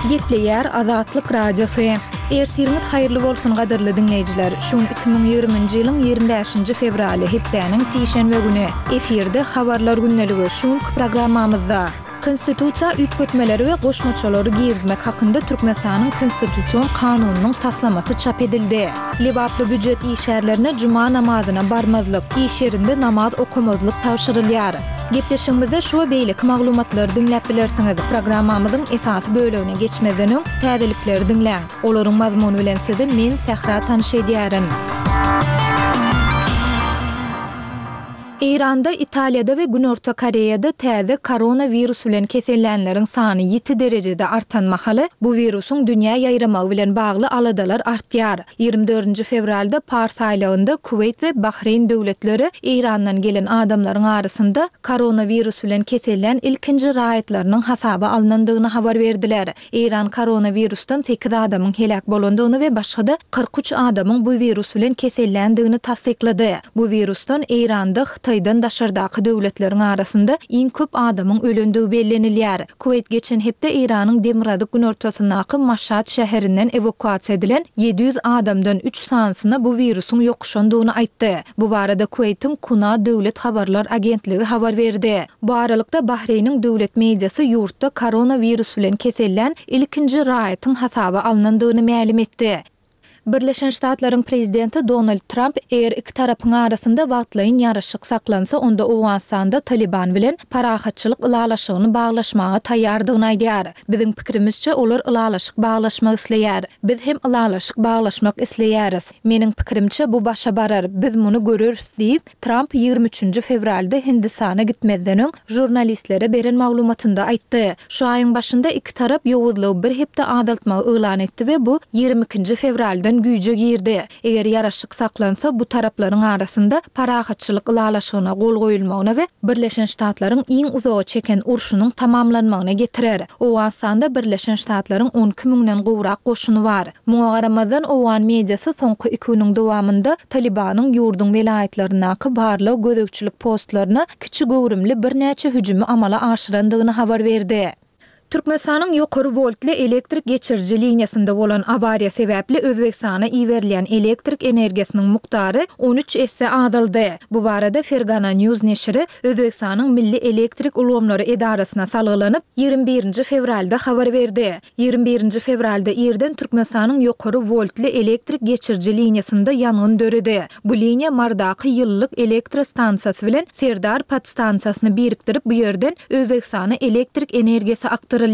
Gepleyer Azatlyk Radiosu. Ertirimiz hayırlı bolsun gaderli dinleyijiler. Şun 2020-nji ýylyň 25-nji fevraly hepdeniň sişenbe güni efirde habarlar günneligi şun programmamyzda Konstitusiýa üýtgetmeleri we goşmaçalary girdmek hakynda Türkmenistanyň konstitusiýon kanunynyň taslamasy çap edildi. Lebaply büdjet işärlerine juma namazyna barmazlyk, iş yerinde namaz okumazlyk tawşyrylýar. Gepleşigimizde şu beýlik maglumatlary dinläp bilersiňiz. Programmamyzyň esasy bölegine geçmeden öň täzelikleri dinläň. Olaryň mazmuny bilen sizi men Sehra tanyş edýärin. İranda, Italiýada we Günorta Koreýada täze koronavirus bilen kesellenleriň sany 7 derejede artan mahaly bu virusyň dünýä ýaýramagy bilen bagly aladalar artýar. 24 fevralda Pars aýlygynda Kuweyt we Bahreyn döwletleri İrandan gelen adamlaryň arasynda koronavirus bilen kesellen ilkinji raýatlarynyň hasaba alynandygyny habar berdiler. İran koronavirusdan 8 adamyň helak bolandygyny we başga 43 adamyň bu virus bilen kesellendigini tasdiklady. Bu virusdan İranda Xitaydan daşardaky döwletleriň arasynda iň köp adamyň ölendigi bellenilýär. Kuweyt geçen hepde İranyň Demirady günortasyndaky Maşhad şäherinden evakuasiýa edilen 700 adamdan 3 sanysyna bu virusyň ýokuşandygyny aýtdy. Bu barada Kuweytiň Kuna döwlet habarlar agentligi habar berdi. Bu aralykda Bahreýniň döwlet mediasy ýurtda koronavirus bilen kesellen ilkinji raýatyň hasaba alynandygyny ma'lum etdi. Birleşen Ştatlaryň prezidenti Donald Trump eger iki tarapyň arasynda wagtlaýyn ýaraşyk saklansa onda Awganistanda Taliban bilen parahatçylyk ılalaşygyny baglaşmaga taýýardygyny aýdýar. Biziň pikirimizçe olar ılalaşyk baglaşmak isleýär. Biz hem ılalaşyk baglaşmak isleýäris. Meniň pikirimçe bu başa barar. Biz muny görürüz diýip Trump 23 fevralda Hindistana gitmezden öň jurnalistlere beren maglumatynda aýtdy. Şu aýyň başynda iki tarap ýowuzlygy bir hepde adaltmagy elan etdi we bu 22 fevralda güýje girdi. Eger ýaraşyk saklansa bu taraplaryň arasynda parahatçylyk ılalaşygyna gol goýulmagyna we Birleşen Ştatlaryň iň uzağa çeken urşunyň tamamlanmagyna getirer. Awganistanda Birleşen Ştatlaryň 12 000-den gowrak goşuny bar. Muňa garamazdan Awgan mediasy soňky 2 güniň dowamında Talibanyň ýurdun welaýatlarynaky barly gözekçilik postlaryna kiçi gowrumly bir näçe hüjümi amala aşyrandygyny habar berdi. Türkmenistanyň ýokary voltly elektrik geçirji liniýasynda bolan awariýa sebäpli Özbekistana iýerilen elektrik energiýasynyň mukdary 13 esse azaldy. Bu barada Fergana News neşri Özbekistanyň Milli Elektrik Ulgamlary Edarasyna salgylanyp 21 fevralda habar berdi. 21 fevralda ýerden Türkmenistanyň ýokary voltly elektrik geçirji liniýasynda ýangyn döredi. Bu liniýa Mardaky ýyllyk elektr stansiýasy bilen Serdar pat stansiýasyny birikdirip bu ýerden Özbekistana elektrik energiýasy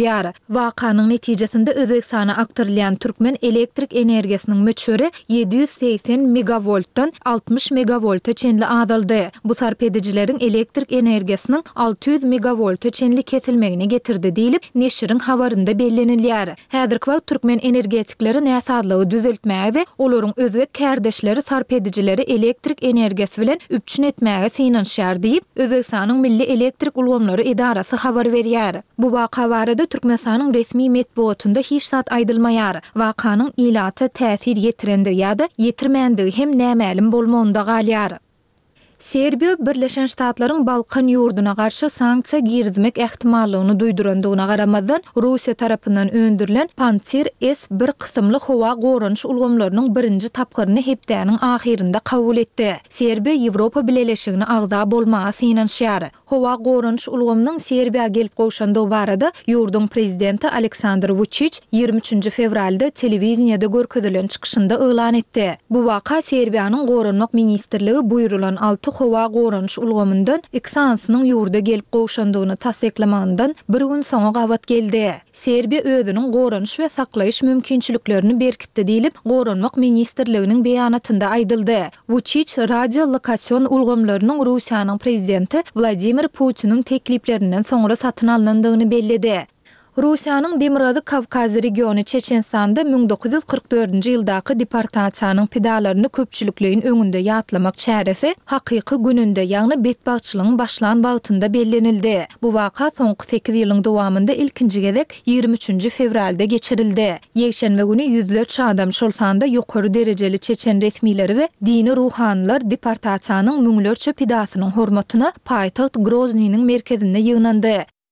Wakanyň netijesinde Özbekistana aktarylýan Türkmen elektrik energiýasynyň möçüri 780 megavoltdan 60 megavolta çenli azaldy. Bu sarp edijileriň elektrik energiýasynyň 600 megavolta çenli kesilmegine getirdi diýilip neşriň habarynda bellenilýär. Häzirki wagt Türkmen energetikleri näsadlygy düzeltmäge we olaryň özbek kärdeşleri sarp edijileri elektrik energiýasy bilen üpçün etmäge synanşýar diýip Özbekistanyň Milli Elektrik Ulgamlary Edarasy habar berýär. Bu waka barada Türkmenistanyň resmi medeniýetinde hiç zat aýdylmaýar. Wakanyň ilaty täsir ýetirende ýa-da ýetirmändige hem nämälim bolmagynda galýar. Serbiya Birleşen Ştatlaryň Balkan ýurduna garşy sanksiýa girizmek ähtimallygyny duýdurandygyna garamazdan Russiýa tarapyndan öndürilen Pantsir S-1 kysymly howa gorunç ulgamlarynyň birinji tapgyryny hepdeniň ahirinde kabul etdi. Serbiya Ýewropa Birleşigine agza bolmaga synanşýar. Howa gorunç ulgamynyň Serbiýa gelip gowşandygy barada ýurdun prezidenti Aleksandr Vučić 23 fevralda telewiziýada görkezilen çykyşynda elan etdi. Bu waka Serbiýanyň gorunmak ministrligi buýrulan 6 howa gorunç ulgamyndan eksansynyň ýurda gelip gowşandygyny tasdiklamagyndan bir gün soňra gawat geldi. Serbiýa özüniň gorunç we saklaýyş mümkinçiliklerini berkitdi diýilip gorunmak ministrliginiň beýanatynda aýdyldy. Vučić radio lokasiýon ulgamlarynyň Russiýanyň prezidenti Vladimir Putiniň tekliflerinden soňra satyn alynandygyny belledi. Russiýanyň Demirady Kavkaz regiony Çeçenistanda 1944-nji ýyldaky deportasiýanyň pedalaryny köpçülikligiň öňünde ýatlamak çäresi hakyky gününde ýagny betbagçylygyň başlan bagtynda bellenildi. Bu waka soňky 8 ýylyň dowamında ilkinji gezek 23 fevralda geçirildi. Ýekşenbe güni ýüzlerçe adam şol sanda ýokary derejeli Çeçen resmileri we dini ruhanlar deportasiýanyň müňlerçe pedasynyň hormatyna paýtaxt Groznyň merkezinde ýygnandy.